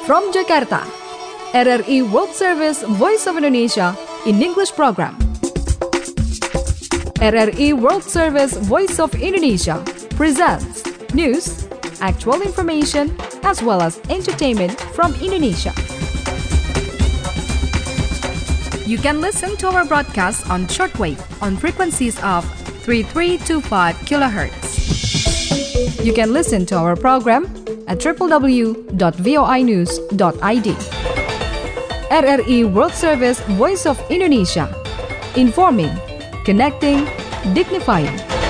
From Jakarta, RRI World Service Voice of Indonesia in English program. RRI World Service Voice of Indonesia presents news, actual information, as well as entertainment from Indonesia. You can listen to our broadcast on shortwave on frequencies of 3325 kHz. You can listen to our program at www.voinews.id. RRI World Service Voice of Indonesia. Informing, connecting, dignifying.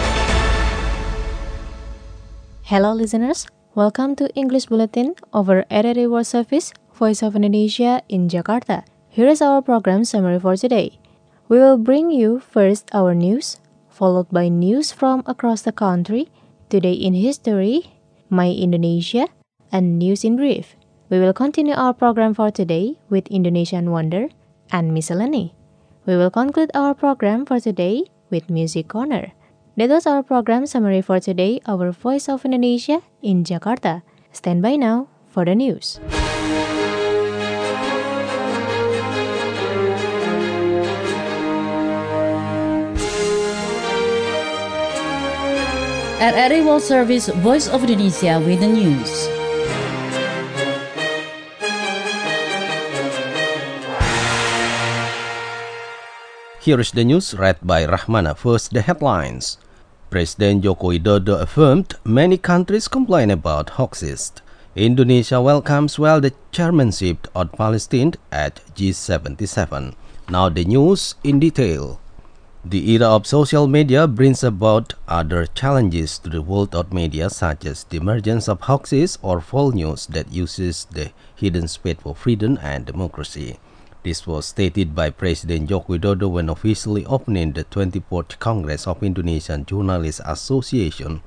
Hello listeners, welcome to English Bulletin over RRI World Service Voice of Indonesia in Jakarta. Here is our program summary for today. We will bring you first our news, followed by news from across the country, Today in History, My Indonesia, and News in Brief. We will continue our program for today with Indonesian Wonder and Miscellany. We will conclude our program for today with Music Corner. That was our program summary for today, our Voice of Indonesia in Jakarta. Stand by now for the news. RRI World Service Voice of Indonesia with the news. Here is the news read by Rahmana. First, the headlines. President Joko Widodo affirmed many countries complain about hoaxes. Indonesia welcomes well the chairmanship of Palestine at G77. Now the news in detail. The era of social media brings about other challenges to the world of media, such as the emergence of hoaxes or false news that uses the hidden space for freedom and democracy. This was stated by President Joko Widodo when officially opening the 24th Congress of Indonesian Journalists Association,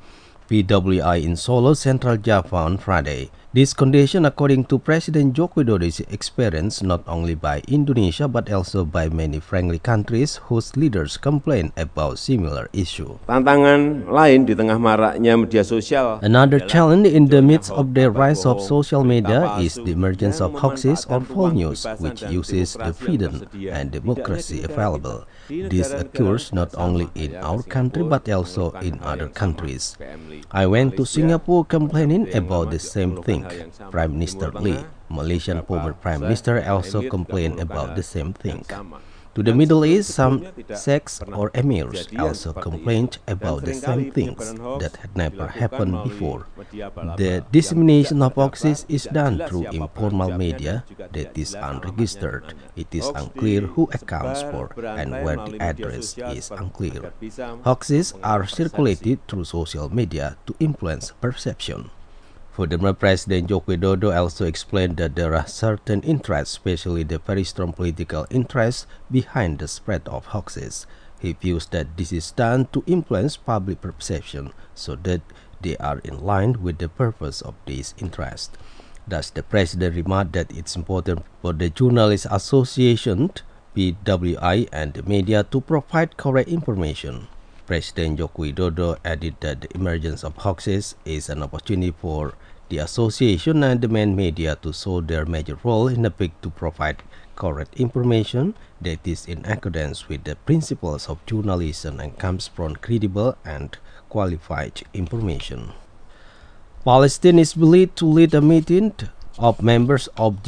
PWI, in Solo, Central Java on Friday. This condition, according to President Joko Widodo, is experienced not only by Indonesia but also by many friendly countries whose leaders complain about similar issue. Tantangan lain di tengah maraknya media sosial. Another challenge in the midst of the rise of social media is the emergence of hoaxes or false news, which uses the freedom and democracy available. This occurs not only in our country but also in other countries. I went to Singapore complaining about the same thing. Prime Minister Lee, Malaysian former Prime Minister, also complained about the same thing. To the Middle East, some sheikhs or emirs also complained about the same things that had never happened before. The dissemination of hoaxes is done through informal media that is unregistered. It is unclear who accounts for and where the address is unclear. Hoaxes are circulated through social media to influence perception. Furthermore, President Joko Widodo also explained that there are certain interests, especially the very strong political interests, behind the spread of hoaxes. He views that this is done to influence public perception so that they are in line with the purpose of these interests. Thus, the President remarked that it's important for the Journalists Association, PWI, and the media to provide correct information. President Joko Widodo added that the emergence of hoaxes is an opportunity for the association and the main media to show their major role in the bid to provide correct information that is in accordance with the principles of journalism and comes from credible and qualified information. Palestine is believed to lead a meeting of members of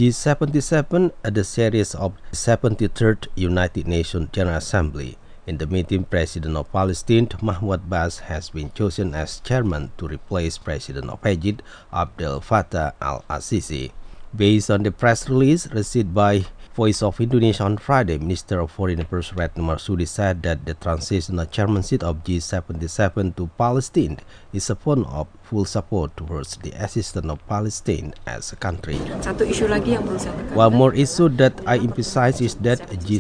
G77 at the series of 73rd United Nations General Assembly. In the meeting, President of Palestine, Mahmoud Abbas, has been chosen as chairman to replace President of Egypt, Abdel Fattah al-Sisi. Based on the press release received by Voice of Indonesia on Friday, Minister of Foreign Affairs Retno Marsudi said that the transitional chairmanship of G77 to Palestine is a form of full support towards the assistance of Palestine as a country. Satu isu lagi yang perlu saya tekankan. One more issue that I emphasize is that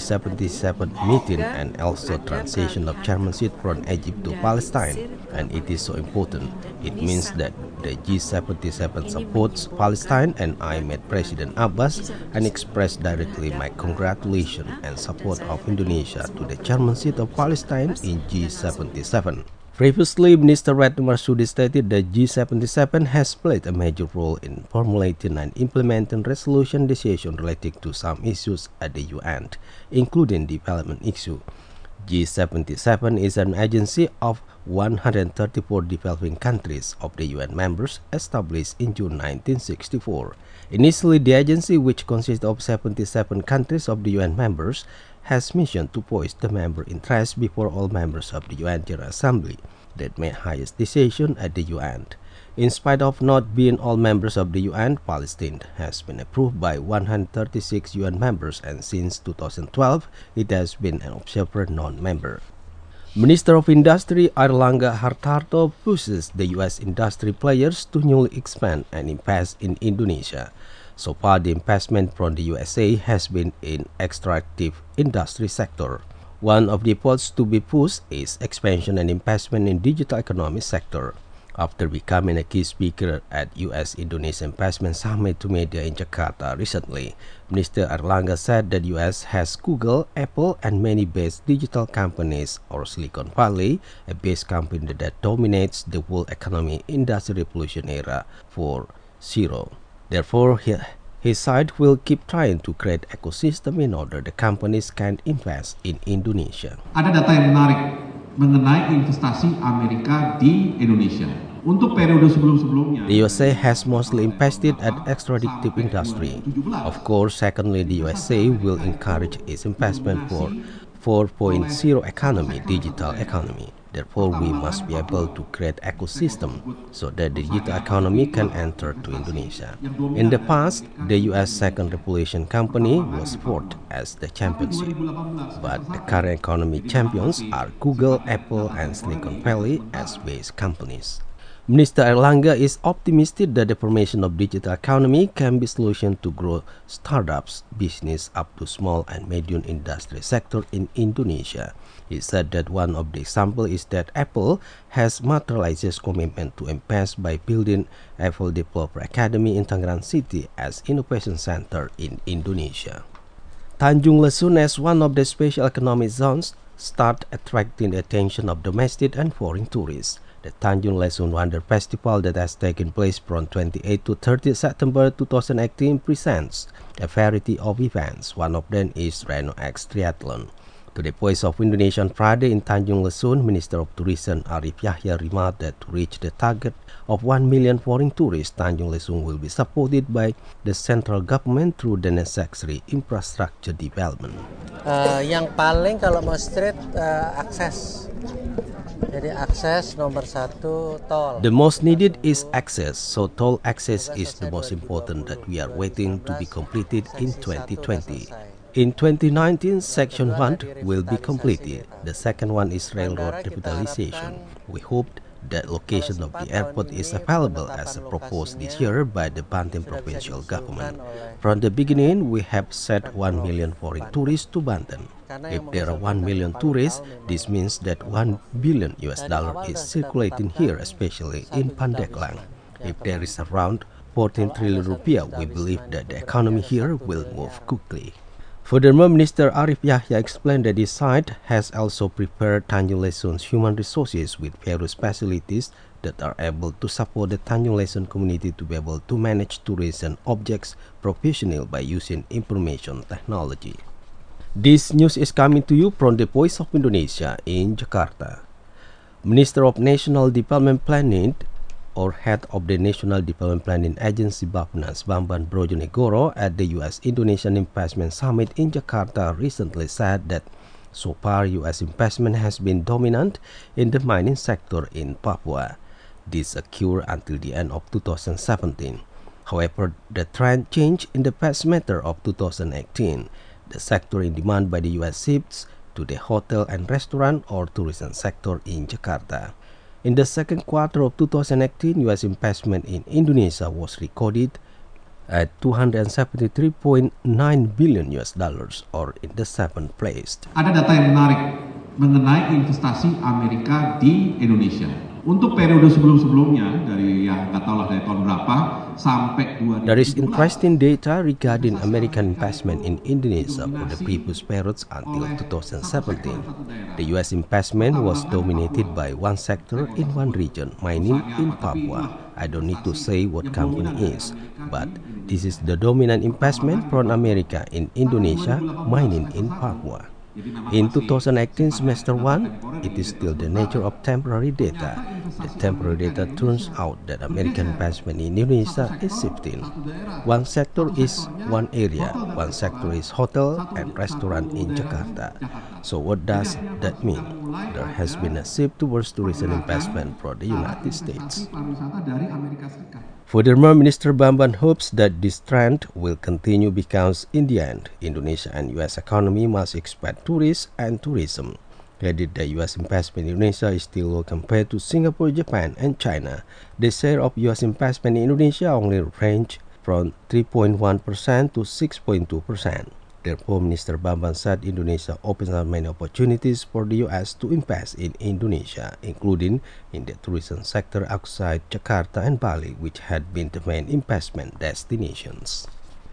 G77 meeting and also transition of chairmanship from Egypt to Palestine, and it is so important. It means that the G77 supports Palestine, and I met President Abbas and expressed directly my congratulations and support of Indonesia to the chairmanship of Palestine in G77. Previously, Minister Retno Marsudi stated that G77 has played a major role in formulating and implementing resolution decisions relating to some issues at the UN, including development issues. G77 is an agency of 134 developing countries of the UN members established in June 1964. Initially, the agency, which consists of 77 countries of the UN members, has mission to voice the member interests before all members of the UN General Assembly that make highest decision at the UN. In spite of not being all members of the UN, Palestine has been approved by 136 UN members, and since 2012, it has been an observer non-member. Minister of Industry Airlangga Hartarto pushes the U.S. industry players to newly expand and invest in Indonesia. So far, the investment from the USA has been in extractive industry sector. One of the efforts to be pushed is expansion and investment in digital economy sector. After becoming a key speaker at U.S.-Indonesia Investment Summit to media in Jakarta recently, Minister Airlangga said that U.S. has Google, Apple, and many base digital companies, or Silicon Valley, a base company that dominates the world economy in the revolution era 4.0. Therefore, his side will keep trying to create ecosystem in order the companies can invest in Indonesia. Ada data yang menarik mengenai investasi Amerika di Indonesia. Untuk periode sebelum-sebelumnya, the USA has mostly invested at extractive industry. Of course, secondly, the USA will encourage its investment for 4.0 economy, digital economy. Therefore, we must be able to create ecosystem so that the digital economy can enter to Indonesia. In the past, the U.S. Second Revolution Company was fourth as the championship, but the current economy champions are Google, Apple, and Silicon Valley as base companies. Minister Airlangga is optimistic that the formation of digital economy can be a solution to grow startups, business up to small and medium industry sector in Indonesia. He said that one of the examples is that Apple has materialized its commitment to invest by building Apple Developer Academy in Tangerang City as innovation center in Indonesia. Tanjung Lesung, as one of the special economic zones, start attracting the attention of domestic and foreign tourists. The Tanjung Lesung Wonder Festival that has taken place from 28 to 30 September 2018 presents a variety of events. One of them is Reno X Triathlon. To the Voice of Indonesia on Friday in Tanjung Lesung, Minister of Tourism Arif Yahya remarked that to reach the target of 1 million foreign tourists, Tanjung Lesung will be supported by the central government through the necessary infrastructure development. Yang paling kalau mau street akses. Jadi akses nomor satu tol. The most needed is access, so toll access is the most important that we are waiting to be completed in 2020. In 2019, Section 1 will be completed. The second one is railroad revitalization. We hope that location of the airport is available as proposed this year by the Banten provincial government. From the beginning, we have set 1 million foreign tourists to Banten. If there are 1 million tourists, this means that $1 billion is circulating here, especially in Pandeglang. If there is around 14 trillion rupiah, we believe that the economy here will move quickly. Furthermore, Minister Arif Yahya explained that this site has also prepared Tanjung Lesung's human resources with various facilities that are able to support the Tanjung Lesung community to be able to manage tourism objects professionally by using information technology. This news is coming to you from the Voice of Indonesia in Jakarta. Minister of National Development Planning or head of the National Development Planning Agency Bappenas Bambang Brojonegoro at the U.S.-Indonesian Investment Summit in Jakarta recently said that so far U.S. investment has been dominant in the mining sector in Papua. This occurred until the end of 2017. However, the trend changed in the past matter of 2018. The sector in demand by the U.S. shifts to the hotel and restaurant or tourism sector in Jakarta. In the second quarter of 2018, U.S. investment in Indonesia was recorded at $273.9 billion or in the seventh place. Ada data yang menarik mengenai investasi Amerika di Indonesia. Untuk periode sebelum-sebelumnya dari nggak tahu lah dari tahun berapa, sampai 2017. There is interesting data regarding American investment in Indonesia for the previous periods until 2017. The U.S. investment was dominated by one sector in one region, mining in Papua. I don't need to say what company is, but this is the dominant investment from America in Indonesia, mining in Papua. In 2018 semester 1, it is still the nature of temporary data. The temporary data turns out that American investment in Indonesia is shifting. One sector is one area, one sector is hotel and restaurant in Jakarta. So what does that mean? There has been a shift towards tourism investment from the United States. Furthermore, Minister Bambang hopes that this trend will continue because in the end, Indonesia and U.S. economy must expect tourists and tourism. He added that U.S. investment in Indonesia is still low compared to Singapore, Japan, and China. The share of U.S. investment in Indonesia only ranged from 3.1% to 6.2%. Therefore, Minister Bambang said Indonesia opens up many opportunities for the U.S. to invest in Indonesia, including in the tourism sector outside Jakarta and Bali, which had been the main investment destinations.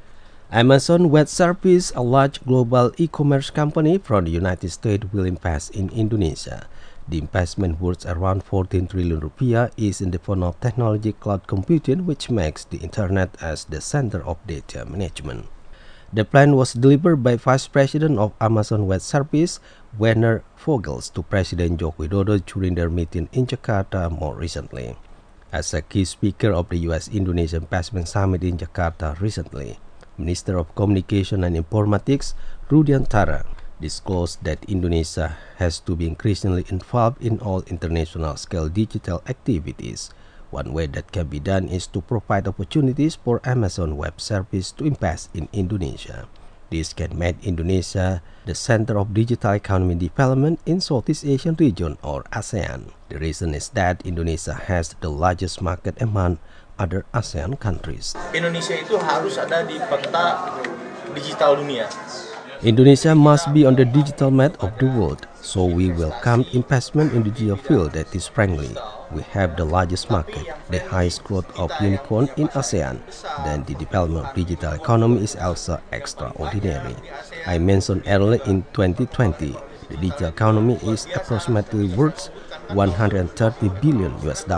Amazon Web Services, a large global e-commerce company from the United States, will invest in Indonesia. The investment worth around 14 trillion rupiah is in the form of technology cloud computing, which makes the internet as the center of data management. The plan was delivered by Vice President of Amazon Web Services, Werner Vogels, to President Joko Widodo during their meeting in Jakarta more recently. As a key speaker of the U.S.-Indonesia Investment Summit in Jakarta recently, Minister of Communication and Informatics, Rudiantara, disclosed that Indonesia has to be increasingly involved in all international-scale digital activities. One way that can be done is to provide opportunities for Amazon Web Services to invest in Indonesia. This can make Indonesia the center of digital economy development in Southeast Asian region or ASEAN. The reason is that Indonesia has the largest market among other ASEAN countries. Indonesia itu harus ada di peta digital dunia. Indonesia must be on the digital map of the world, so we welcome investment in the digital field that is frankly, we have the largest market, the highest growth of unicorn in ASEAN, then the development of digital economy is also extraordinary. I mentioned earlier in 2020, the digital economy is approximately worth $130 billion.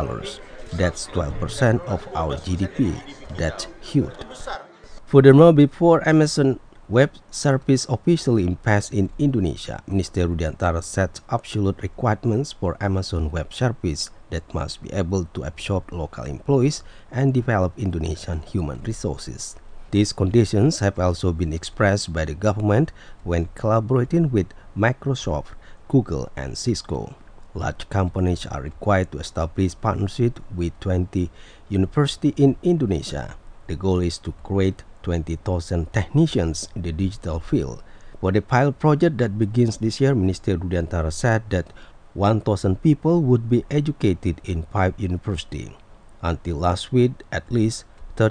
That's 12% of our GDP. That's huge. Furthermore, before Amazon Web Service officially invest in Indonesia, Minister Rudiantara set absolute requirements for Amazon Web Service that must be able to absorb local employees and develop Indonesian human resources. These conditions have also been expressed by the government when collaborating with Microsoft, Google, and Cisco. Large companies are required to establish partnerships with 20 universities in Indonesia. The goal is to create 20,000 technicians in the digital field. For the pilot project that begins this year, Minister Rudiantara said that 1,000 people would be educated in 5 universities. Until last week, at least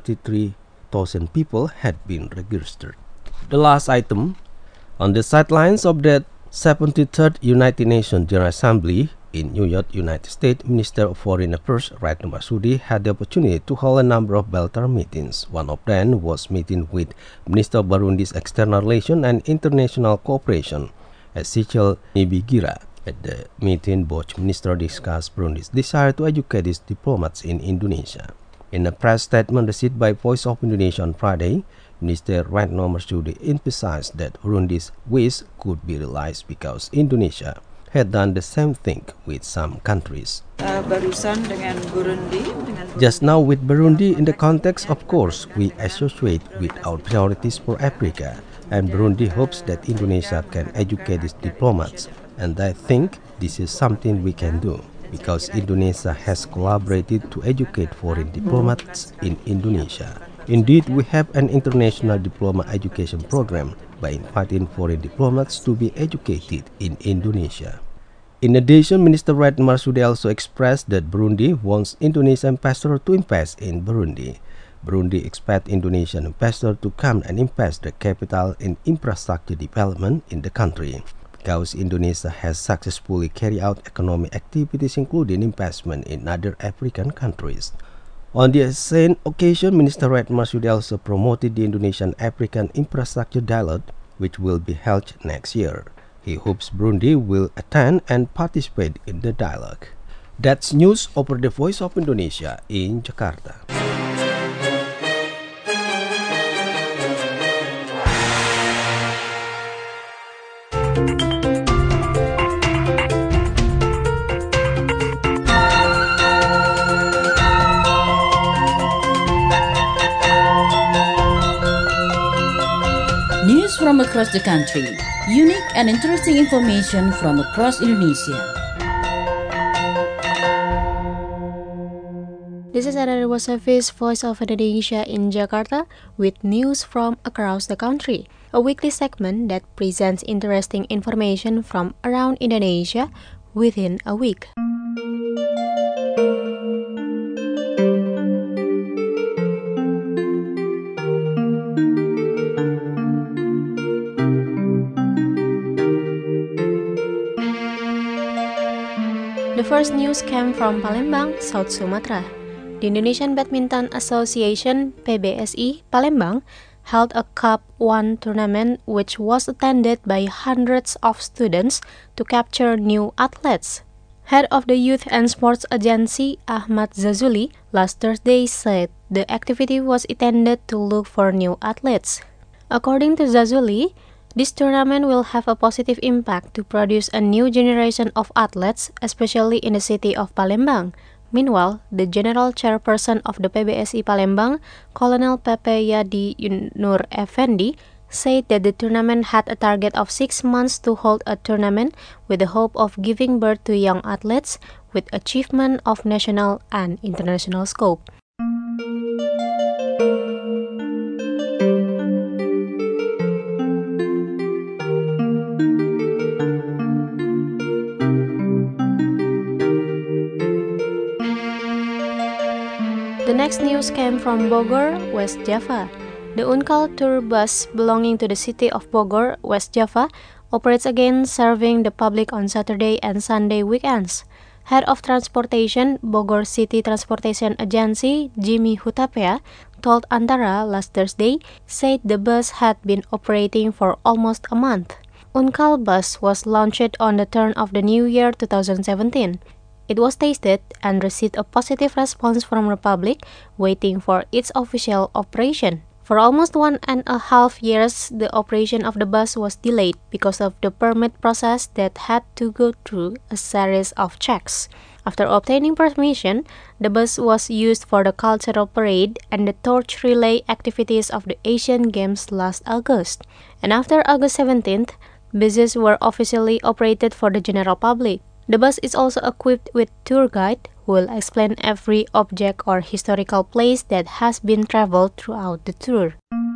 33,000 people had been registered. The last item, on the sidelines of the 73rd United Nations General Assembly in New York, United States, Minister of Foreign Affairs Retno Marsudi had the opportunity to hold a number of bilateral meetings. One of them was meeting with Minister of Burundi's External Relations and International Cooperation, Ezekiel Nibigira. At the meeting, both ministers discussed Burundi's desire to educate its diplomats in Indonesia. In a press statement received by Voice of Indonesia on Friday, Minister Retno Marsudi emphasized that Burundi's wish could be realized because Indonesia had done the same thing with some countries. Just now with Burundi, in the context, of course, we associate with our priorities for Africa, and Burundi hopes that Indonesia can educate its diplomats, and I think this is something we can do, because Indonesia has collaborated to educate foreign diplomats in Indonesia. Indeed, we have an international diploma education program by inviting foreign diplomats to be educated in Indonesia. In addition, Minister Retno Marsudi also expressed that Burundi wants Indonesian investors to invest in Burundi. Burundi expects Indonesian investors to come and invest their capital in infrastructure development in the country, because Indonesia has successfully carried out economic activities including investment in other African countries. On the same occasion, Minister Retno Marsudi also promoted the Indonesian-African Infrastructure Dialogue, which will be held next year. He hopes Burundi will attend and participate in the dialogue. That's news over the Voice of Indonesia in Jakarta. News from across the country. Unique and interesting information from across Indonesia. This is Area World Service Voice of Indonesia in Jakarta with news from across the country. A weekly segment that presents interesting information from around Indonesia within a week. The first news came from Palembang, South Sumatra. The Indonesian Badminton Association (PBSI) Palembang held a Cup 1 tournament which was attended by hundreds of students to capture new athletes. Head of the Youth and Sports Agency, Ahmad Zazuli, last Thursday said the activity was intended to look for new athletes. According to Zazuli, this tournament will have a positive impact to produce a new generation of athletes, especially in the city of Palembang. Meanwhile, the General Chairperson of the PBSI Palembang, Colonel Pepe Yadi Nur Effendi, said that the tournament had a target of 6 months to hold a tournament with the hope of giving birth to young athletes with achievement of national and international scope. The next news came from Bogor, West Java. The Unkal tour bus belonging to the city of Bogor, West Java, operates again serving the public on Saturday and Sunday weekends. Head of Transportation, Bogor City Transportation Agency, Jimmy Hutapea, told Antara last Thursday, said the bus had been operating for almost a month. Unkal bus was launched on the turn of the new year 2017. It was tested and received a positive response from the public, waiting for its official operation. For almost 1.5 years, the operation of the bus was delayed because of the permit process that had to go through a series of checks. After obtaining permission, the bus was used for the cultural parade and the torch relay activities of the Asian Games last August. And after August 17th, buses were officially operated for the general public. The bus is also equipped with tour guide who will explain every object or historical place that has been traveled throughout the tour.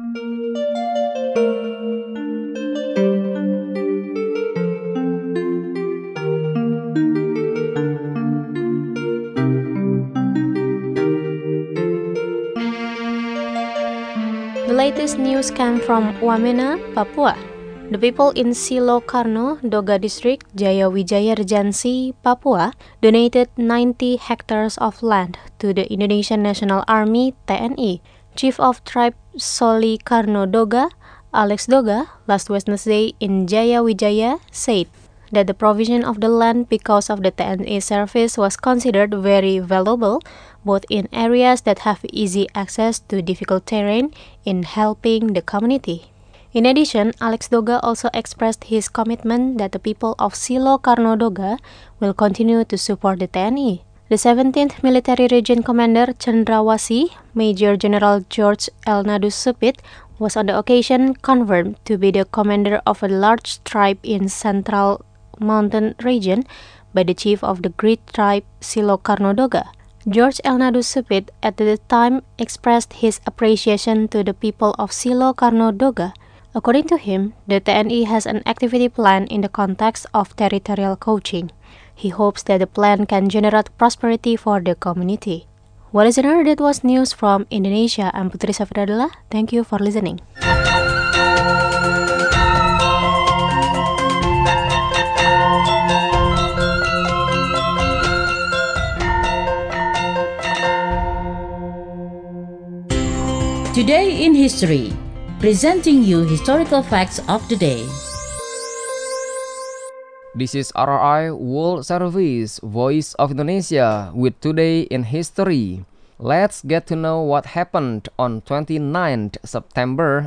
The latest news came from Wamena, Papua. The people in Silokarno, Doga District, Jayawijaya Regency, Papua, donated 90 hectares of land to the Indonesian National Army (TNI). Chief of Tribe Solikarno Doga, Alex Doga, last Wednesday in Jayawijaya, said that the provision of the land because of the TNI service was considered very valuable, both in areas that have easy access to difficult terrain in helping the community. In addition, Alex Doga also expressed his commitment that the people of Silokarno Doga will continue to support the TNI. The 17th Military Region Commander Cendrawasih, Major General George Elnadus Supit, was on the occasion confirmed to be the commander of a large tribe in Central Mountain Region by the chief of the great tribe Silokarno Doga. George Elnadus Supit at the time expressed his appreciation to the people of Silokarno Doga. According to him, the TNI has an activity plan in the context of territorial coaching. He hopes that the plan can generate prosperity for the community. Well, listener, that was news from Indonesia. I'm Putri Safradila. Thank you for listening. Today in History, presenting you historical facts of the day. This is RRI World Service, Voice of Indonesia, with Today in History. Let's get to know what happened on 29th September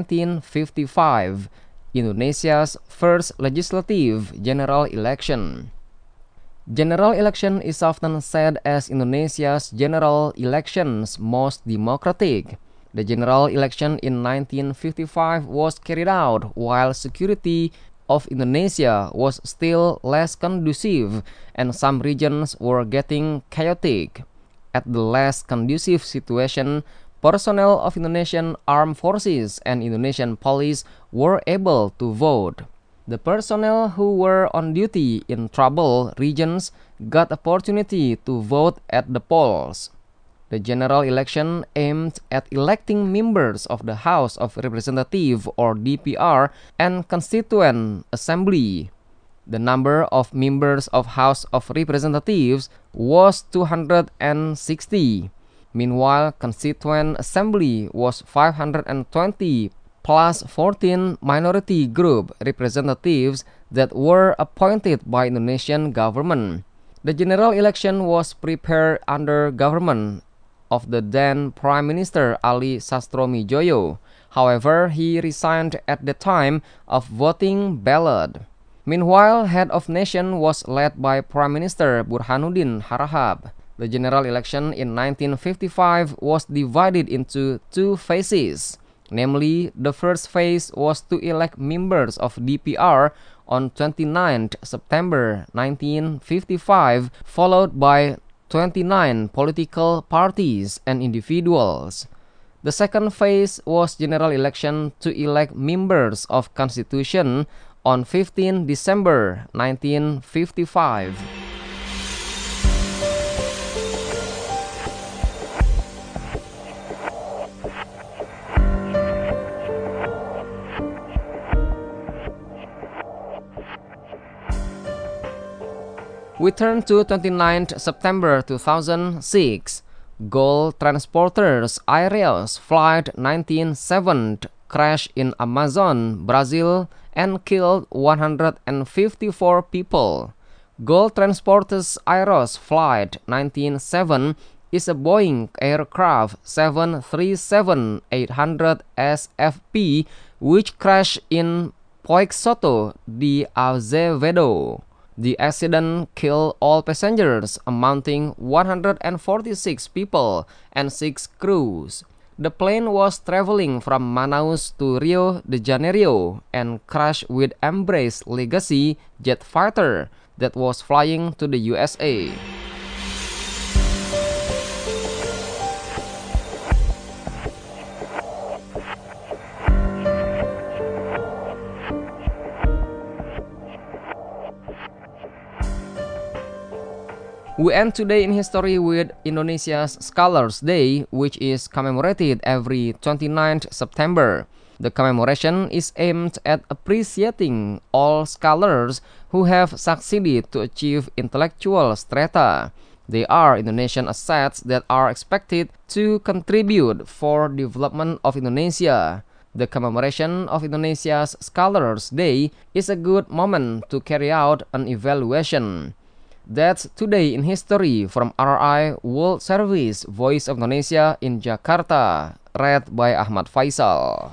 1955, Indonesia's first legislative general election. General election is often said as Indonesia's general election's most democratic. The general election in 1955 was carried out while security of Indonesia was still less conducive and some regions were getting chaotic. At the less conducive situation, personnel of Indonesian armed forces and Indonesian police were able to vote. The personnel who were on duty in trouble regions got opportunity to vote at the polls. The general election aimed at electing members of the House of Representatives or DPR and Constituent Assembly. The number of members of House of Representatives was 260. Meanwhile, Constituent Assembly was 520 plus 14 minority group representatives that were appointed by Indonesian government. The general election was prepared under government of the then Prime Minister Ali Sastro-Midjojo. However, he resigned at the time of voting ballot. Meanwhile, head of nation was led by Prime Minister Burhanuddin Harahap. The general election in 1955 was divided into two phases. Namely, the first phase was to elect members of DPR on 29th September 1955, followed by 29 political parties and individuals. The second phase was general election to elect members of Constitution on 15 December 1955. We turn to 29th September 2006. Gol Transporters Aéreos Flight 197 crashed in Amazon, Brazil, and killed 154 people. Gol Transporters Aéreos Flight 197 is a Boeing aircraft 737-800 SFP which crashed in Poixoto de Azevedo. The accident killed all passengers, amounting 146 people and 6 crews. The plane was traveling from Manaus to Rio de Janeiro and crashed with Embrace Legacy jet fighter that was flying to the USA. We end today in history with Indonesia's Scholars Day, which is commemorated every 29th September. The commemoration is aimed at appreciating all scholars who have succeeded to achieve intellectual strata. They are Indonesian assets that are expected to contribute for development of Indonesia. The commemoration of Indonesia's Scholars Day is a good moment to carry out an evaluation. That's Today in History from RRI World Service, Voice of Indonesia in Jakarta, read by Ahmad Faisal.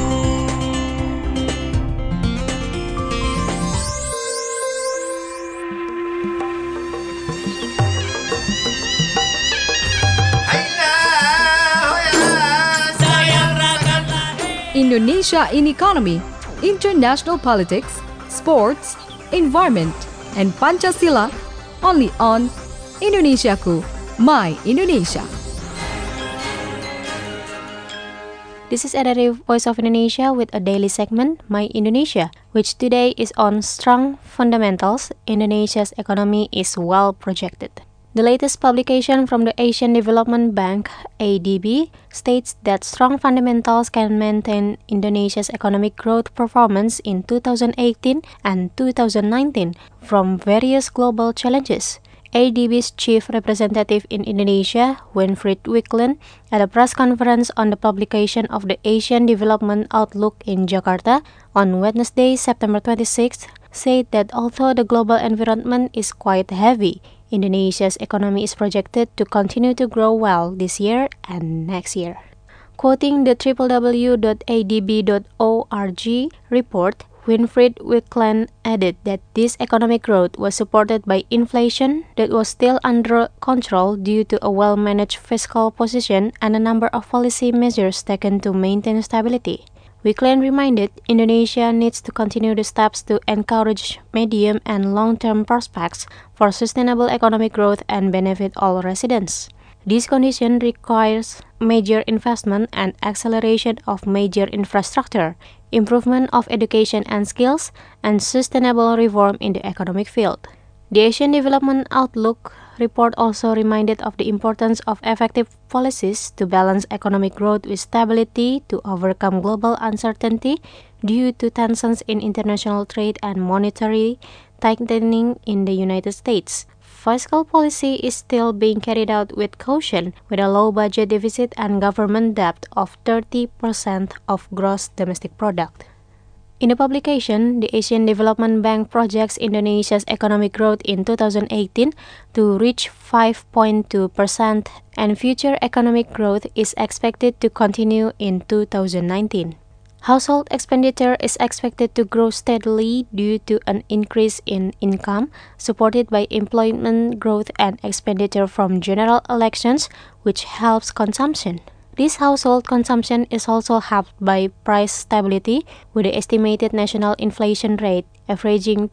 Indonesia in economy, international politics, sports, environment, and Pancasila, only on Indonesiaku, My Indonesia. This is RRI Voice of Indonesia with a daily segment, My Indonesia, which today is on strong fundamentals. Indonesia's economy is well projected. The latest publication from the Asian Development Bank, ADB, states that strong fundamentals can maintain Indonesia's economic growth performance in 2018 and 2019 from various global challenges. ADB's chief representative in Indonesia, Winfried Wicklund, at a press conference on the publication of the Asian Development Outlook in Jakarta on Wednesday, September 26th, said that although the global environment is quite heavy, Indonesia's economy is projected to continue to grow well this year and next year. Quoting the www.adb.org report, Winfried Wicklund added that this economic growth was supported by inflation that was still under control due to a well-managed fiscal position and a number of policy measures taken to maintain stability. Wicklund reminded Indonesia needs to continue the steps to encourage medium and long-term prospects for sustainable economic growth and benefit all residents. This condition requires major investment and acceleration of major infrastructure, improvement of education and skills, and sustainable reform in the economic field. The Asian Development Outlook report also reminded of the importance of effective policies to balance economic growth with stability to overcome global uncertainty due to tensions in international trade and monetary tightening in the United States. Fiscal policy is still being carried out with caution, with a low budget deficit and government debt of 30% of gross domestic product. In the publication, the Asian Development Bank projects Indonesia's economic growth in 2018 to reach 5.2%, and future economic growth is expected to continue in 2019. Household expenditure is expected to grow steadily due to an increase in income, supported by employment growth and expenditure from general elections, which helps consumption. This household consumption is also helped by price stability, with the estimated national inflation rate averaging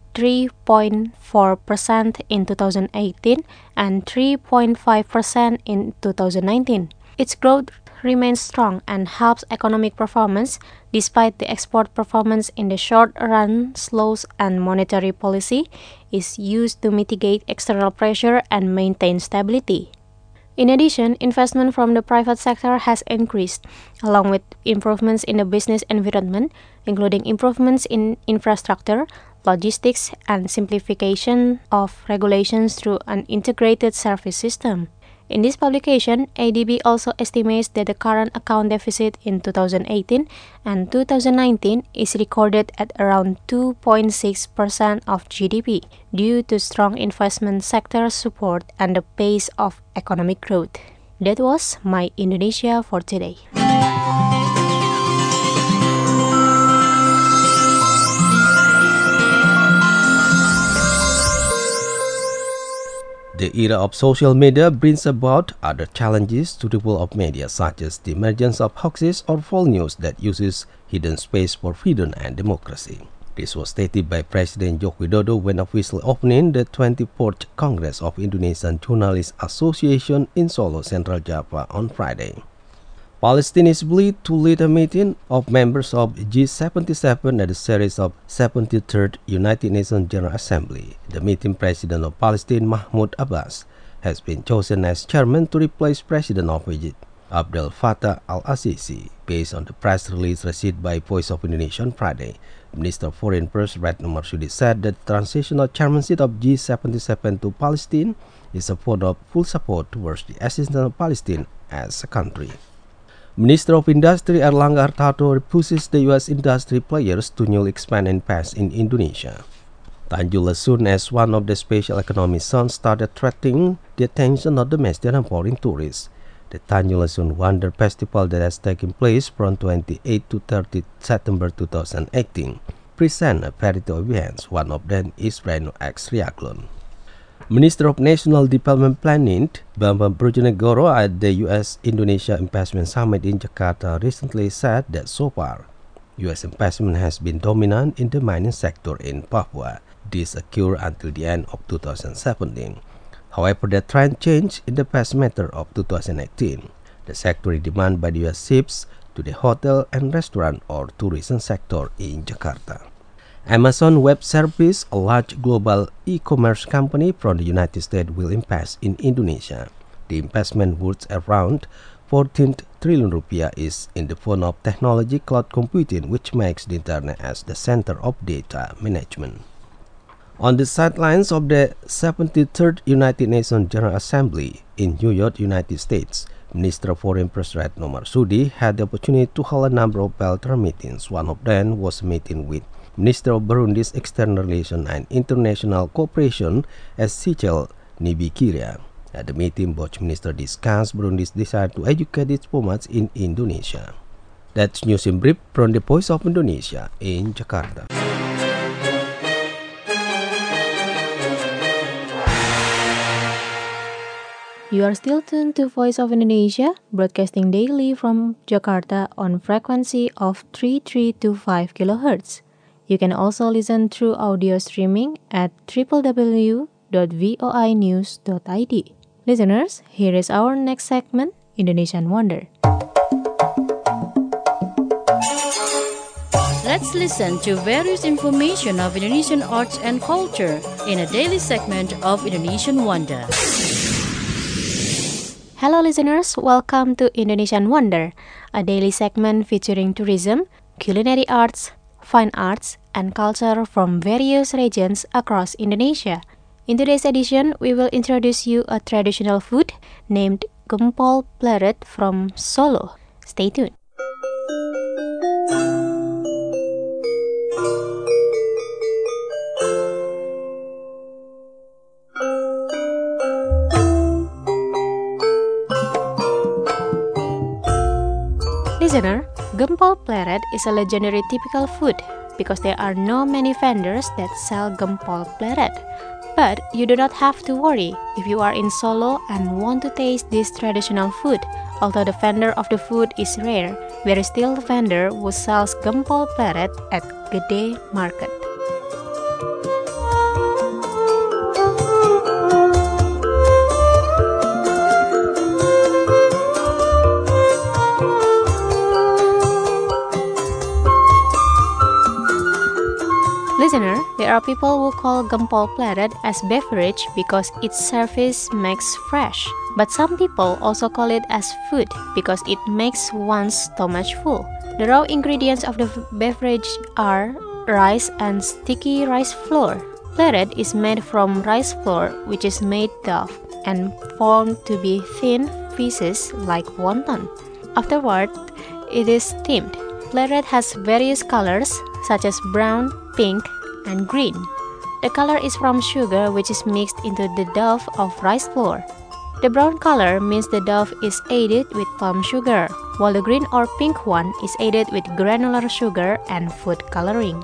3.4% in 2018 and 3.5% in 2019. Its growth remains strong and helps economic performance despite the export performance in the short run slows, and monetary policy is used to mitigate external pressure and maintain stability. In addition, investment from the private sector has increased, along with improvements in the business environment, including improvements in infrastructure, logistics, and simplification of regulations through an integrated service system. In this publication, ADB also estimates that the current account deficit in 2018 and 2019 is recorded at around 2.6% of GDP due to strong investment sector support and the pace of economic growth. That was My Indonesia for today. The era of social media brings about other challenges to the world of media, such as the emergence of hoaxes or false news that uses hidden space for freedom and democracy. This was stated by President Joko Widodo when officially opening the 24th Congress of Indonesian Journalists Association in Solo, Central Java on Friday. Palestine is believed to lead a meeting of members of G77 at the series of 73rd United Nations General Assembly. The meeting president of Palestine, Mahmoud Abbas, has been chosen as chairman to replace President of Egypt, Abdel Fattah al-Sisi, based on the press release received by Voice of Indonesia on Friday. Minister of Foreign Affairs Retno Marsudi said that the transitional chairmanship of G77 to Palestine is a vote of full support towards the existence of Palestine as a country. Minister of Industry Erlangga Hartarto pushes the U.S. industry players to newly expand and invest in Indonesia. Tanjung Lesung, as one of the special economic zones, started attracting the attention of domestic and foreign tourists. The Tanjung Lesung Wonder Festival that has taken place from 28 to 30 September 2018 presents a variety of events. One of them is Reno X Triathlon. Minister of National Development Planning, Bambang Brojonegoro, at the U.S.-Indonesia Investment Summit in Jakarta recently said that so far, U.S. investment has been dominant in the mining sector in Papua. This occurred until the end of 2017. However, the trend changed in the past matter of 2018. The sector is demanded by the U.S. shifts to the hotel and restaurant or tourism sector in Jakarta. Amazon Web Services, a large global e-commerce company from the United States, will invest in Indonesia. The investment worth around 14 trillion rupiah is in the form of technology cloud computing, which makes the internet as the center of data management. On the sidelines of the 73rd United Nations General Assembly in New York, United States, Minister of Foreign Affairs Retno Marsudi had the opportunity to hold a number of bilateral meetings. One of them was a meeting with Minister of Burundi's External Relations and International Cooperation, Ezekiel Nibikiria. At the meeting, both ministers discussed Burundi's desire to educate diplomats in Indonesia. That's news in brief from the Voice of Indonesia in Jakarta. You are still tuned to Voice of Indonesia, broadcasting daily from Jakarta on frequency of 3325 kHz. You can also listen through audio streaming at www.voinews.id. Listeners, here is our next segment, Indonesian Wonder. Let's listen to various information of Indonesian arts and culture in a daily segment of Indonesian Wonder. Hello listeners, welcome to Indonesian Wonder, a daily segment featuring tourism, culinary arts, fine arts, and culture from various regions across Indonesia. In today's edition, we will introduce you a traditional food named Gempol Pleret from Solo. Stay tuned. Listener, Gempol Pleret is a legendary typical food because there are no many vendors that sell Gempol Pleret. But you do not have to worry if you are in Solo and want to taste this traditional food. Although the vendor of the food is rare, there is still a vendor who sells Gempol Pleret at Gede Market. Listener, there are people who call Gempol Pleret as beverage because its service makes fresh. But some people also call it as food because it makes one's stomach full. The raw ingredients of the beverage are rice and sticky rice flour. Pleret is made from rice flour which is made dough and formed to be thin pieces like wonton. Afterward, it is steamed. Pleret has various colors such as brown, pink, and green. The color is from sugar which is mixed into the dough of rice flour. The brown color means the dough is aided with palm sugar, while the green or pink one is aided with granular sugar and food coloring.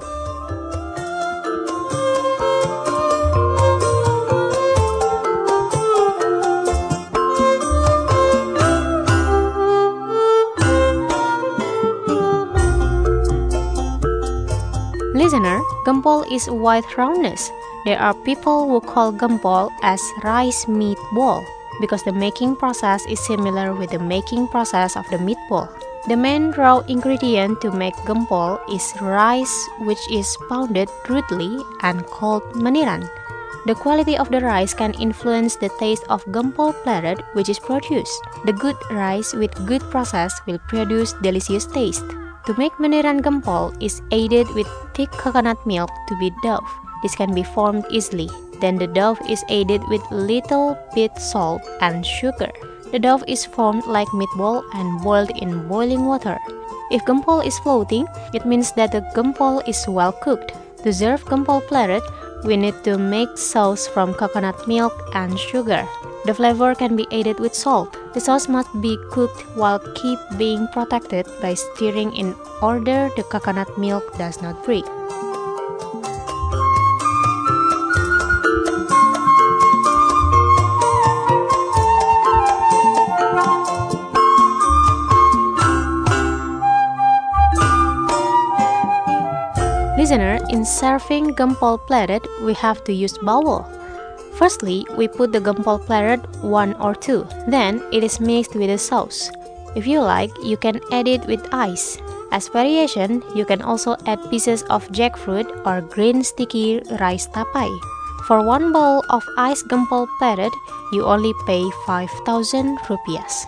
Listener, Gempol is white roundness. There are people who call Gempol as rice meatball because the making process is similar with the making process of the meatball. The main raw ingredient to make Gempol is rice which is pounded rudely and called meniran. The quality of the rice can influence the taste of Gempol Pleret which is produced. The good rice with good process will produce delicious taste. To make meniran Gempol is aided with thick coconut milk to be dough. This can be formed easily. Then the dough is aided with little bit salt and sugar. The dough is formed like meatball and boiled in boiling water. If Gempol is floating, it means that the Gempol is well cooked. To serve Gempol Pleret, we need to make sauce from coconut milk and sugar. The flavor can be aided with salt. The sauce must be cooked while keep being protected by stirring in order the coconut milk does not break. Listener, in serving Gempol Pleret, we have to use bowl. Firstly, we put the Gempol Pleret 1 or 2. Then, it is mixed with the sauce. If you like, you can add it with ice. As variation, you can also add pieces of jackfruit or green sticky rice tapai. For 1 bowl of ice Gempol Pleret, you only pay 5,000 rupiahs.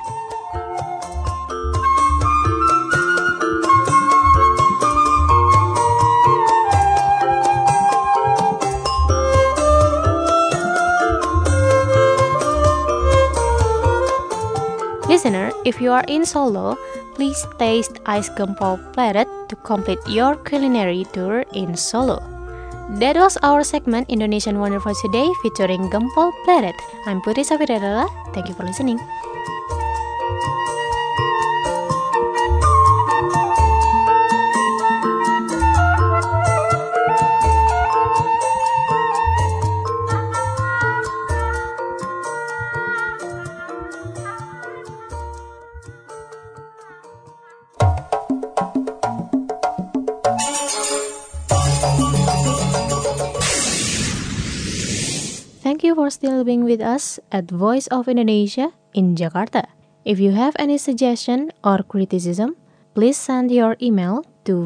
If you are in Solo, please taste ice gempol plated to complete your culinary tour in Solo. That was our segment Indonesian Wonder for today featuring gempol plated. I'm Putri Safiradala. Thank you for listening. Thank you for still being with us at Voice of Indonesia in Jakarta. If you have any suggestion or criticism, please send your email to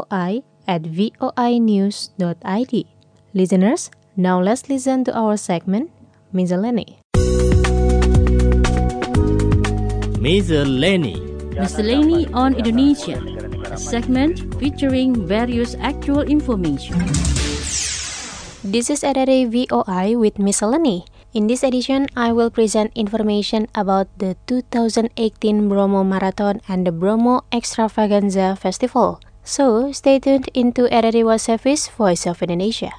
voi@voinews.id. Listeners, now let's listen to our segment, Miscellany. Miscellany. Miscellany on Indonesia, a segment featuring various actual information. This is RRI VOI with Miscellany. In this edition, I will present information about the 2018 Bromo Marathon and the Bromo Extravaganza Festival. So, stay tuned into RRI World Service Voice of Indonesia.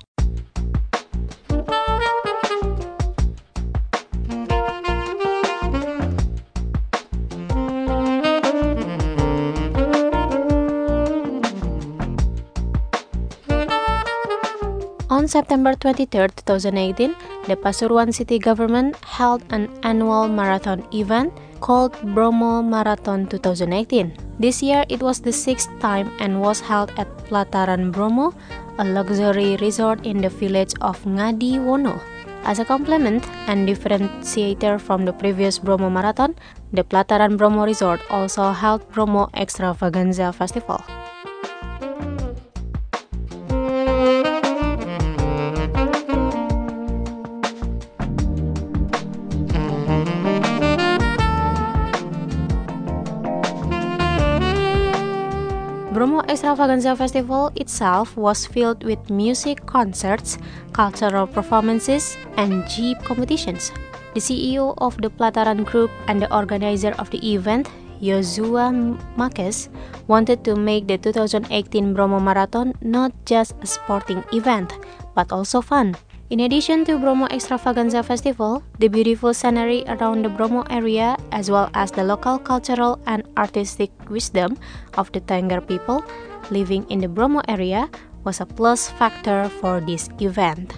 On September 23, 2018, the Pasuruan city government held an annual marathon event called Bromo Marathon 2018. This year, it was the 6th time and was held at Pelataran Bromo, a luxury resort in the village of Ngadi Wono. As a complement and differentiator from the previous Bromo Marathon, the Pelataran Bromo Resort also held Bromo Extravaganza Festival. Bromo Extravaganza Festival itself was filled with music concerts, cultural performances, and jeep competitions. The CEO of the Pelataran Group and the organizer of the event, Yosua Makes, wanted to make the 2018 Bromo Marathon not just a sporting event, but also fun. In addition to Bromo Extravaganza Festival, the beautiful scenery around the Bromo area, as well as the local cultural and artistic wisdom of the Tengger people living in the Bromo area, was a plus factor for this event.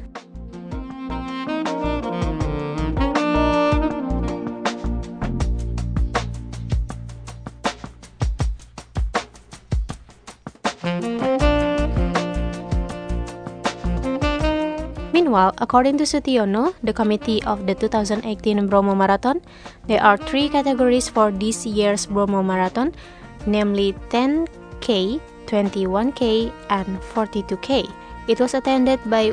Meanwhile, according to Sutiono, the committee of the 2018 Bromo Marathon, there are 3 categories for this year's Bromo Marathon, namely 10K, 21K, and 42K. It was attended by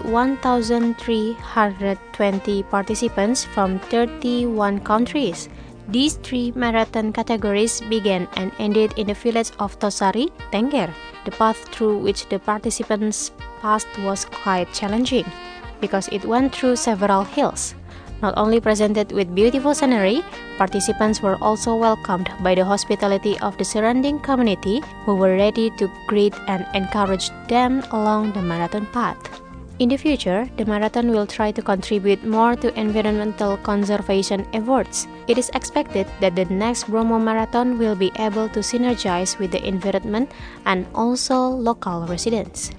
1,320 participants from 31 countries. These 3 marathon categories began and ended in the village of Tosari, Tengger. The path through which the participants passed was quite challenging, because it went through several hills. Not only presented with beautiful scenery, participants were also welcomed by the hospitality of the surrounding community, who were ready to greet and encourage them along the marathon path. In the future, the marathon will try to contribute more to environmental conservation efforts. It is expected that the next Bromo Marathon will be able to synergize with the environment and also local residents.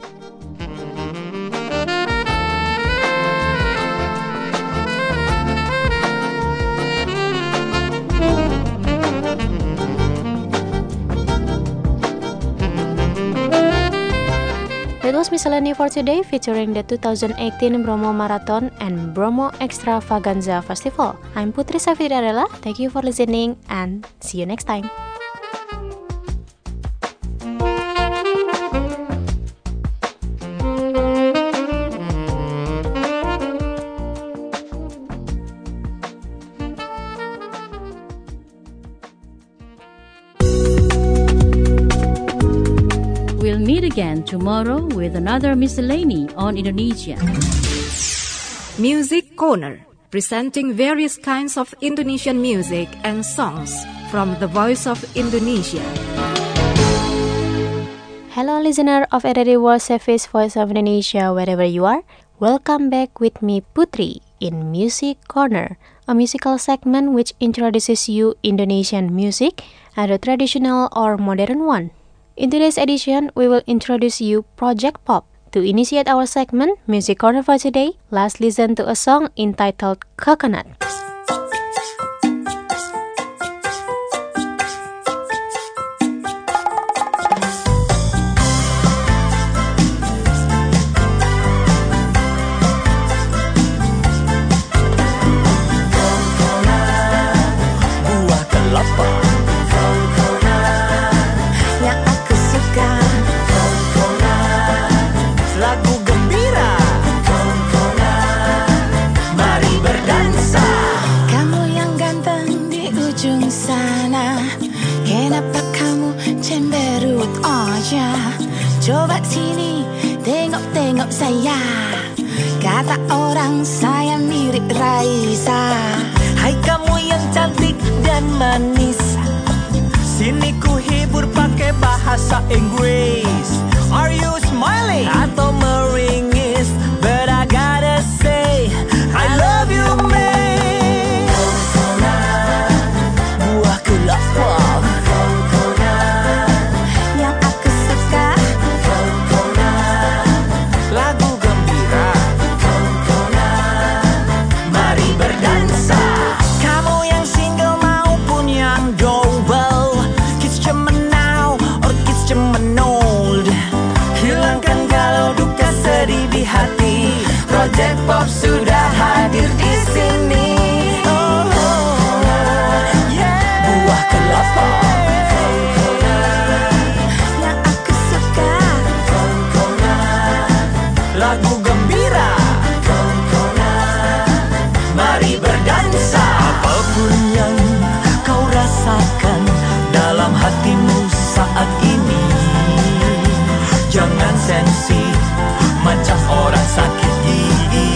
That was Miscellany for today, featuring the 2018 Bromo Marathon and Bromo Extravaganza Festival. I'm Putri Safiradala. Thank you for listening and see you next time. We'll meet again tomorrow with another Miscellany on Indonesia. Music Corner, presenting various kinds of Indonesian music and songs from the Voice of Indonesia. Hello listener of RRI World Service Voice of Indonesia wherever you are. Welcome back with me Putri in Music Corner, a musical segment which introduces you Indonesian music, either traditional or modern one. In today's edition, we will introduce you Project Pop. To initiate our segment, Music Corner for today, let's listen to a song entitled Coconut. Coba sini, tengok-tengok saya. Kata orang saya mirip Raisa. Hai kamu yang cantik dan manis, sini ku hibur pakai bahasa Inggris. Are you smiling atau meringis? But I gotta say I love you, man. Buah kelapa yang aku suka. Lagu gembira, mari berdansa. Kamu yang single maupun yang double, kiss cemen now or kiss cemen old. Hilangkan galau duka sedih di hati. Project Pop sudah hadir di sini. Buah kelapa Yang aku suka. lagu gembira, mari berdansa. Apapun yang kau rasakan dalam hatimu saat ini, jangan sensi macam orang sakit gigi.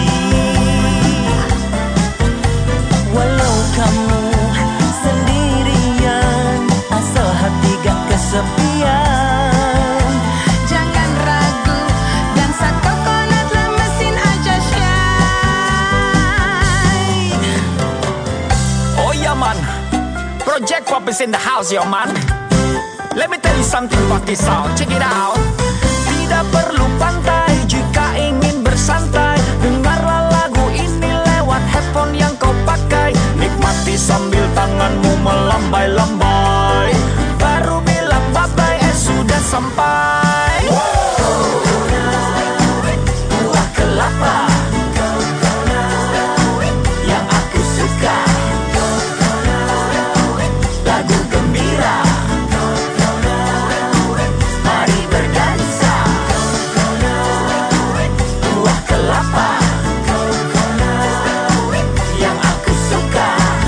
Walau kamu sendirian, asal hati gak kesepian. Jangan ragu, dansa coconut lah mesin aja shine. Oh yeah man, Project Pop is in the house yo man. Let me tell you something about this sound, check it out. Tidak perlu pantai jika ingin bersantai. Dengarlah lagu ini lewat headphone yang kau pakai. Nikmati sambil tanganmu melambai-lambai. Baru bilang bye-bye, sudah sampai. Buah kelapa yang aku suka. Lagu gembira, mari berdansa. Buah kelapa yang aku suka.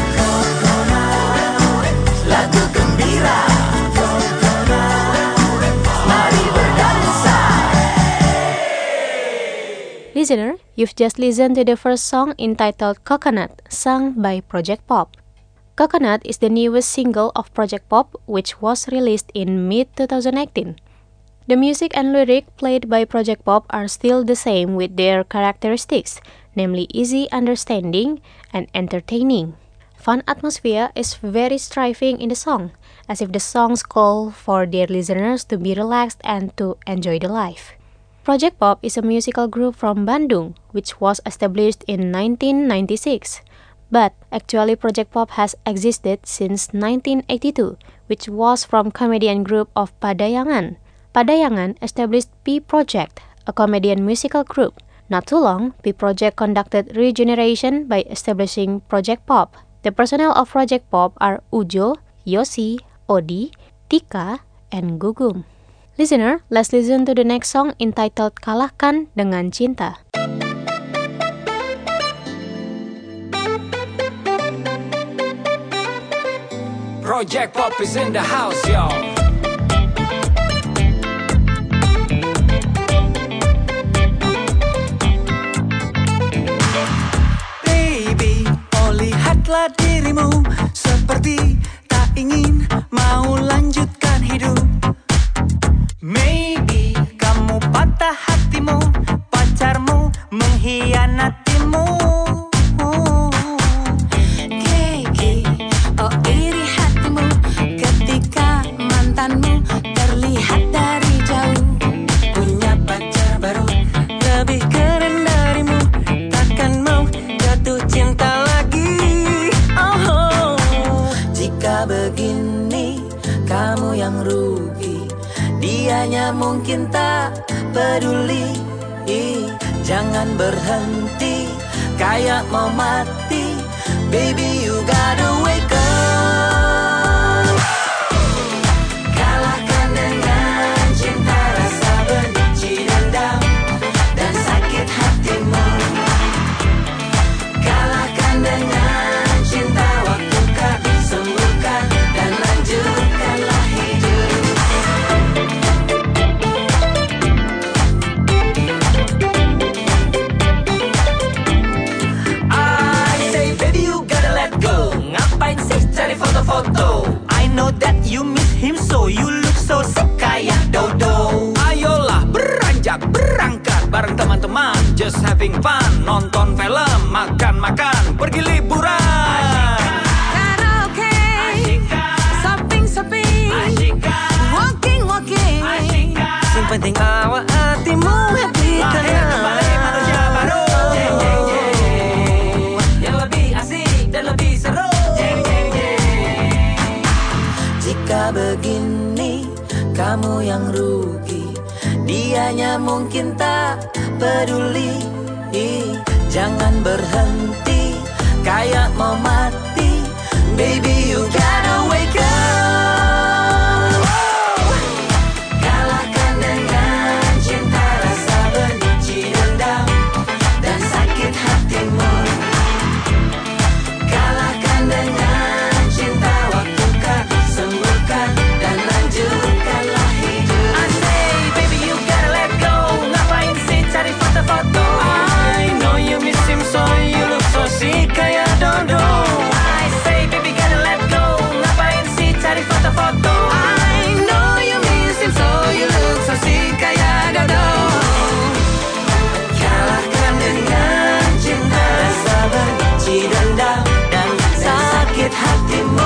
Lagu gembira, mari berdansa. Listener, you've just listened to the first song entitled Coconut, sung by Project Pop. Coconut is the newest single of Project Pop, which was released in mid-2018. The music and lyric played by Project Pop are still the same with their characteristics, namely easy understanding and entertaining. Fun atmosphere is very striking in the song, as if the songs call for their listeners to be relaxed and to enjoy the life. Project Pop is a musical group from Bandung, which was established in 1996. But actually Project Pop has existed since 1982, which was from comedian group of Padayangan. Padayangan established P Project, a comedian musical group. Not too long, P Project conducted regeneration by establishing Project Pop. The personnel of Project Pop are Ujo, Yosi, Odi, Tika, and Gugum. Listener, let's listen to the next song entitled Kalahkan Dengan Cinta. Project Pop is in the house, yo. Baby, oh lihatlah dirimu seperti tak mungkin tak peduli. Jangan berhenti, kayak mau mati. Baby, you gotta wake up. Kalahkan dengan cinta, rasa benci, dendam, dan sakit hatimu. Kalahkan dengan cinta, waktu kan sembuhkan dan lanjutkanlah hidup. Cari foto-foto. I know that you miss him, so you look so sick kayak dodo. Ayolah beranjak, berangkat bareng teman-teman, just having fun. Nonton film, makan-makan, pergi liburan. Karaoke, shopping-shopping, walking-walking. Yang penting awak hatimu happy. Lahir kembali manusia baru. Jeng, jeng, jeng. Yang lebih asik dan lebih seru. Jika begini, kamu yang rugi. Dianya mungkin tak peduli. Jangan berhenti, kayak mau mati. Baby, you gotta wake up. Kalahkan dengan cinta, rasa benci, dendam, dan sakit hatimu. Kalahkan dengan cinta, waktu kan sembuhkan dan lanjutkanlah hidup. I say, baby, you gotta let go. Ngapain sih cari foto-foto? I know you miss him, so you look so sick kayak dodo. I say, baby, gotta let go. Ngapain sih cari foto-foto? I know you miss him, so you look so sick kayak dodo. Kalahkan dengan cinta, rasa benci, dendam, dan sakit hatimu.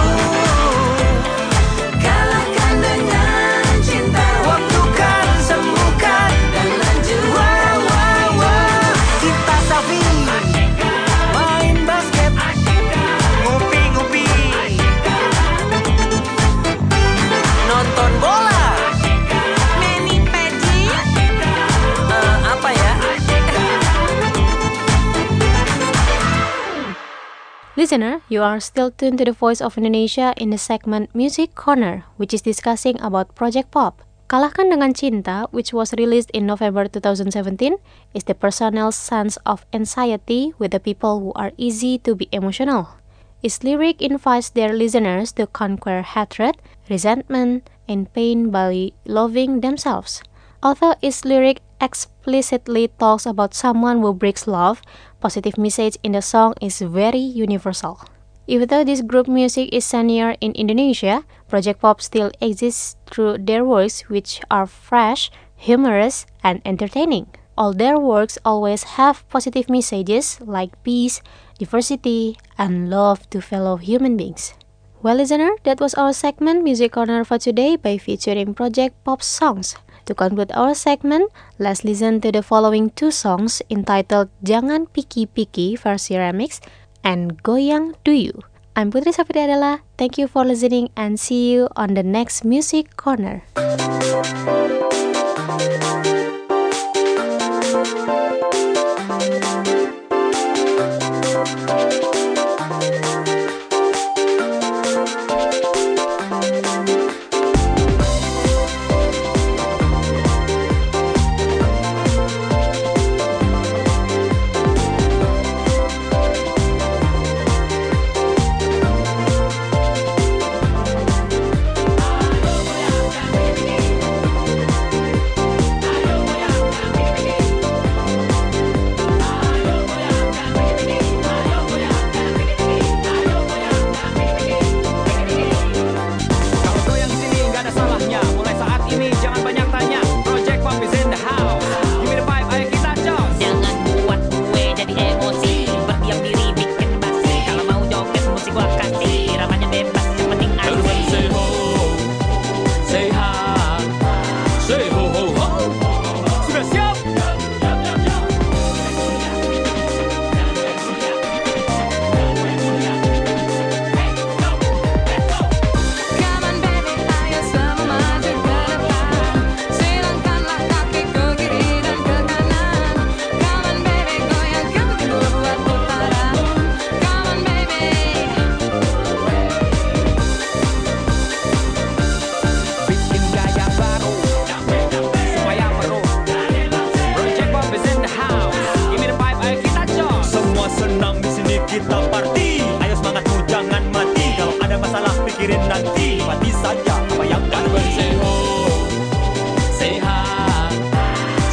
Kalahkan dengan cinta, waktu kan sembuhkan dan lanjut. Wow, wow, wow. Kita selfie, main basket, ngopi-ngopi, nonton bola, mani-pedi, apa ya? Listener, you are still tuned to the Voice of Indonesia in the segment Music Corner, which is discussing about Project Pop. Kalahkan Dengan Cinta, which was released in November 2017, is the personal sense of anxiety with the people who are easy to be emotional. Its lyric invites their listeners to conquer hatred, resentment, and pain by loving themselves. Although its lyric explicitly talks about someone who breaks love, positive message in the song is very universal. Even though this group music is senior in Indonesia, Project Pop still exists through their works which are fresh, humorous, and entertaining. All their works always have positive messages like peace, diversity, and love to fellow human beings. Well, listener, that was our segment Music Corner for today by featuring Project Pop songs. To conclude our segment, let's listen to the following two songs entitled Jangan Piki Piki versi remix and Goyang Do You. I'm Putri Safidadela. Thank you for listening and see you on the next Music Corner.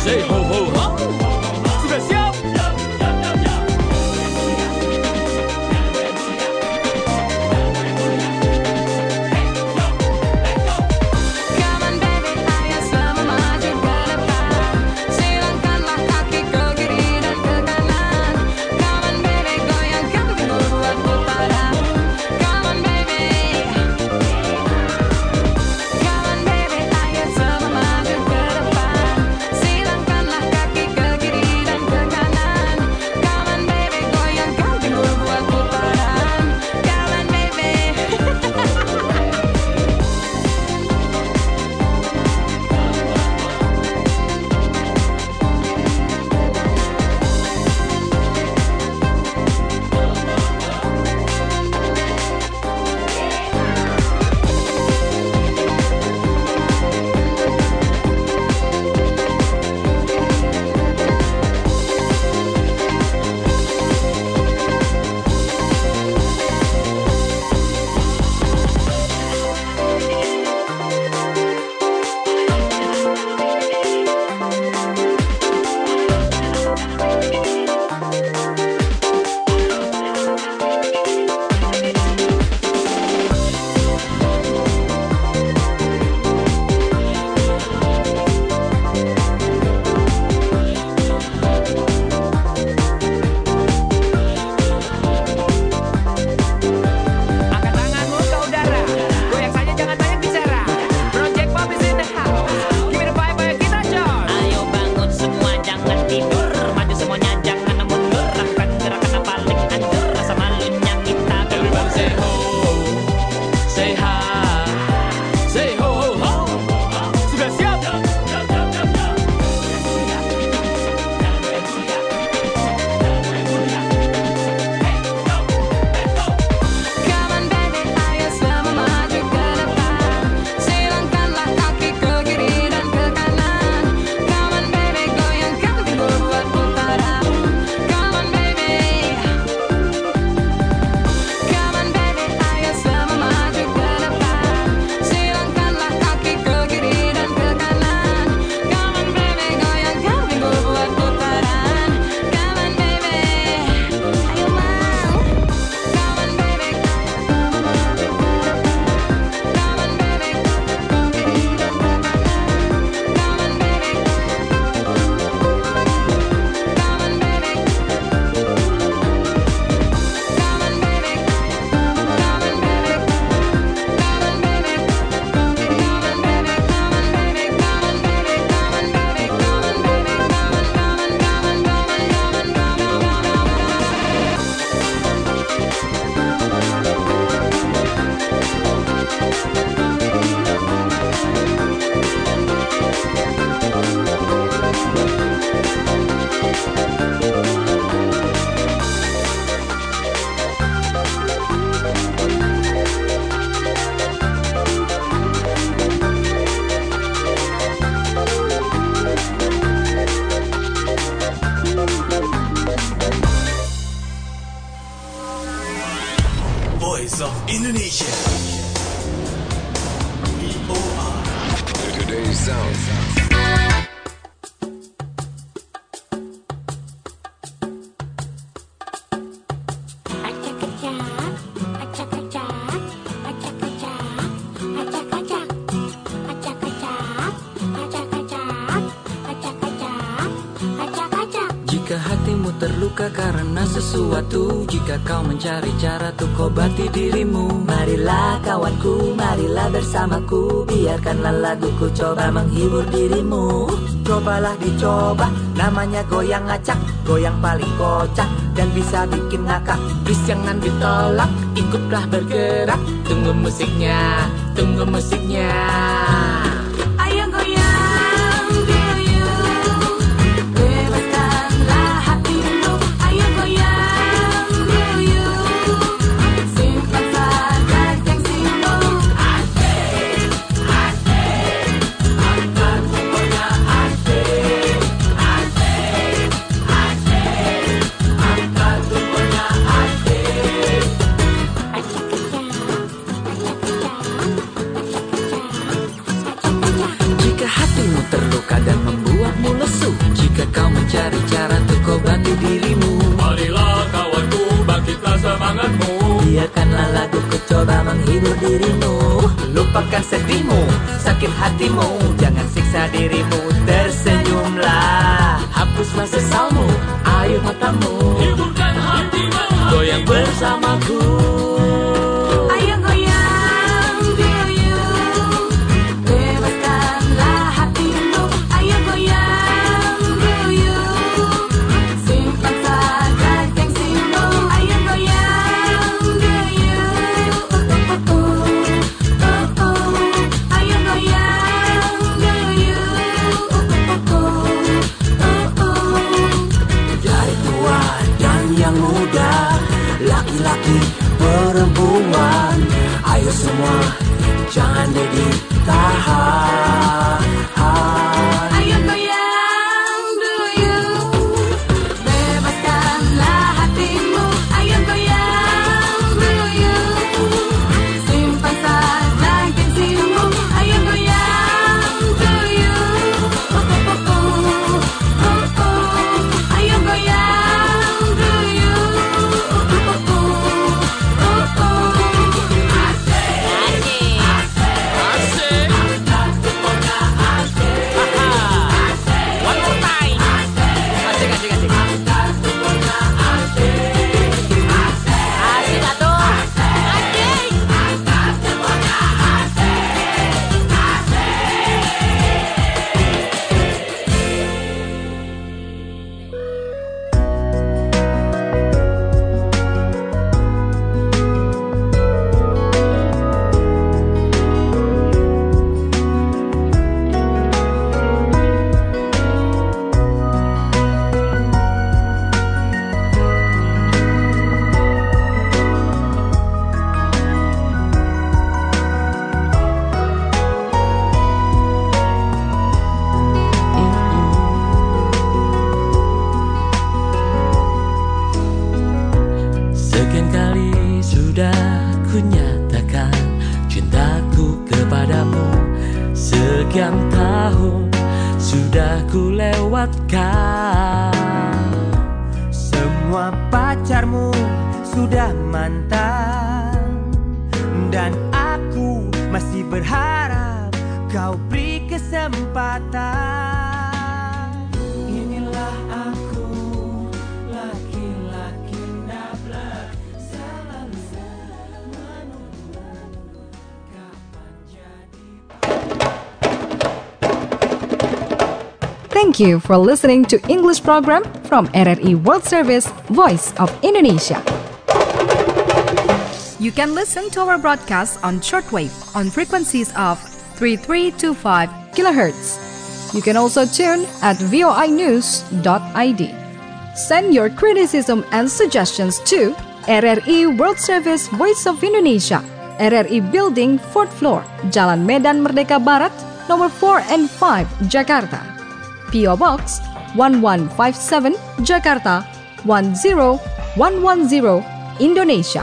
Say ho ho ho. Sudah siap? Voice of Indonesia. VOA. Today's sound. Jika hatimu terluka karena sesuatu, jika kau mencari cara untuk obati dirimu, marilah kawanku, marilah bersamaku, biarkanlah laguku coba menghibur dirimu. Cobalah dicoba, namanya goyang acak, goyang paling kocak dan bisa bikin ngakak. Please jangan ditolak, ikutlah bergerak, tunggu musiknya, tunggu musiknya. Ayo goyang dulu yuk, bebaskanlah hatimu. Ayo goyang dulu yuk, simpan saja gengsimu. Asik, asik, angkat pokoknya asik. Asik, asik, angkat pokoknya asik. Acak-acak, acak-acak, acak-acak, acak-acak. coba menghibur dirimu. Lupakan sedihmu, sakit hatimu, jangan siksa dirimu. Tersenyumlah, hapuslah sesalmu, ayo matamu, hiburkan hatimu, goyang bersamaku. Ayo goyang, goyang, bebaskanlah hatimu. Ayo goyang, goyang, simpan saja gengsimu. Ayo goyang, goyang, ayo goyang, goyang. Dari tua dan yang muda, laki-laki perempuan, ayo semua jangan ditahan. Ayo goyang dulu, bebaskanlah hatimu. Ayo goyang dulu, simpan saja gengsimu. Ayo goyang dulu, ayo goyang dulu. One more time. Asik. Asik atuh. Sekian kali sudah ku nyatakan cintaku kepadamu. Sekian tahun sudah ku lewatkan. Semua pacarmu sudah mantan, dan aku masih berharap kau beri kesempatan. Inilah aku, laki-laki nabrak, selalu menunggu kapan jadi. Thank you for listening to English program from RRI World Service, Voice of Indonesia. You can listen to our broadcast on shortwave on frequencies of 3325 kHz. You can also tune at voinews.id. Send your criticism and suggestions to RRI World Service, Voice of Indonesia, RRI Building, 4th floor, Jalan Medan Merdeka Barat, nomor 4 and 5, Jakarta. PO Box 1157, Jakarta 10110, Indonesia.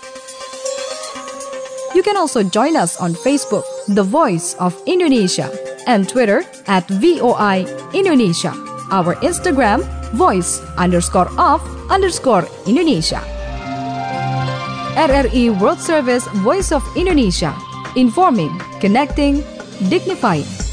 You can also join us on Facebook, The Voice of Indonesia, and Twitter at VOI Indonesia. Our Instagram, voice_of_Indonesia. RRI World Service, Voice of Indonesia. Informing, connecting, dignifying.